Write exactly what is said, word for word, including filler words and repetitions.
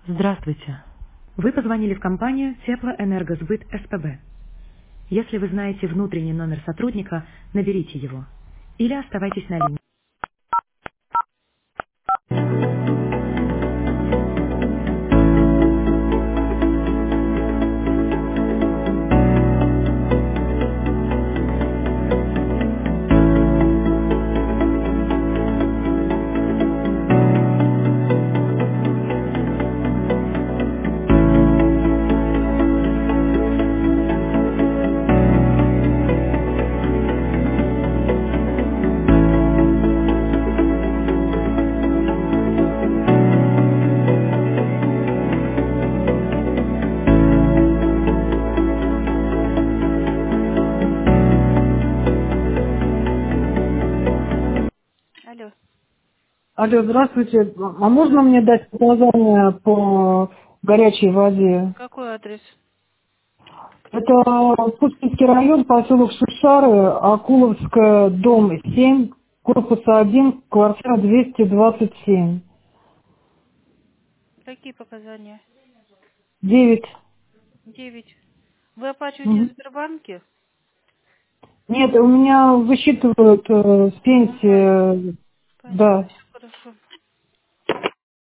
Здравствуйте. Вы позвонили в компанию Теплоэнергосбыт СПБ. Если вы знаете внутренний номер сотрудника, наберите его. Или оставайтесь на линии. Алло. Алло, здравствуйте. А можно мне дать показания по горячей воде? Какой адрес? Это Пушкинский район, поселок Шишары, Акуловская, дом семь, корпус один, квартира двести двадцать семь. Какие показания? девять. Девять. Вы оплачиваете в Мгм. Сбербанке? Нет, у меня высчитывают э, с Онлайн. пенсии, Понятно, да. все хорошо.